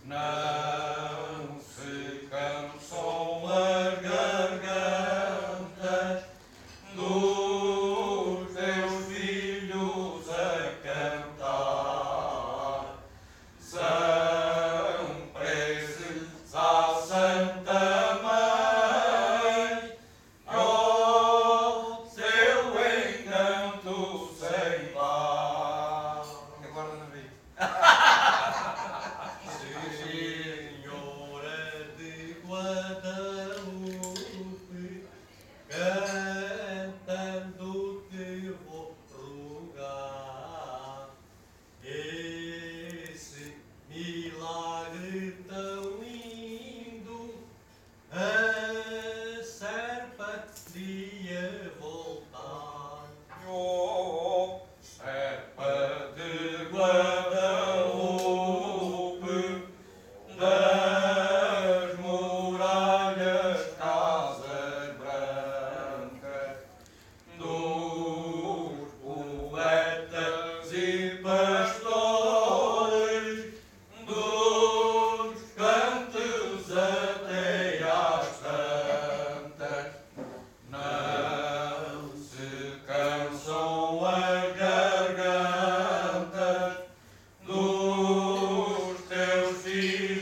Não se cansam as gargantas dos teus filhos a cantar. São preces à Santa Mãe, ao seu encanto sem par. Agora não vi. Senhora de Guadalupe, cantando te vou rogar esse milagre tão lindo, a serpa ia voltar. Oh, serpa de Guadalupe, das muralhas casas brancas, dos poetas e pastores, dos cantos até às tantas, não se cansam as gargantas dos teus filhos